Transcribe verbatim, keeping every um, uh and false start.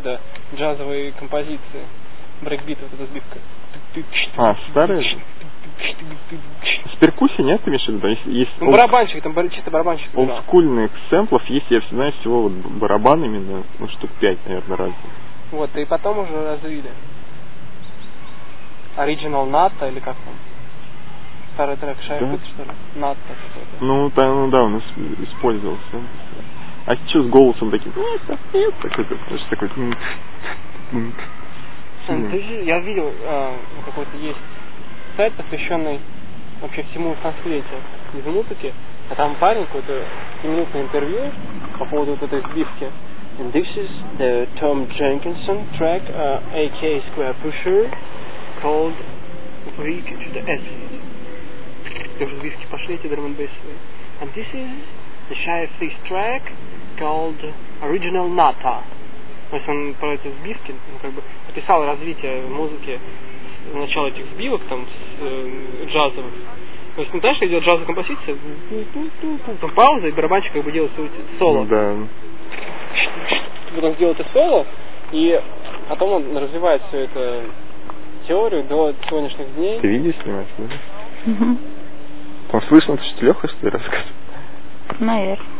когда джазовые композиции, брейкбит, вот эта сбивка. А, старые? С перкуссией нет, ты имеешь в виду? Есть, есть ну, барабанщик, там чисто барабанщик. Олдскульных сэмплов есть, я знаю, всего вот барабан именно, ну, штук пять, наверное, разных. Вот, и потом уже развили. Original Nata, или как там? Старый трек Шайфит, да? Что ли? Nata какой-то. Ну, да, ну да, он использовался. А что с голосом таким? Нет, нет, такой-то, знаешь, такой... Я видел, какой-то есть сайт, посвященный вообще всему санскриту из музыки, а там парень какое-то пятиминутное интервью по поводу вот этой сбивки. And this is the Tom Jenkinson track, uh, A K Square Pusher, called Greek to the Essence. Где уже сбивки пошли, эти драм-н-бейсовые. And this is the Shy Fist track, called Original Nata. То есть он про эти сбивки, ну, как бы описал развитие музыки, начало этих сбивок там с э, джазовых. То есть, ну, знаешь, идет джазовая композиция, там пауза, и барабанщик как бы делает свое соло. Да. Вот он сделает это соло, и потом он развивает всю эту теорию до сегодняшних дней. Ты видео снимаешь, да? Угу. Там слышно, что Леха, что ли, рассказывает? Наверное.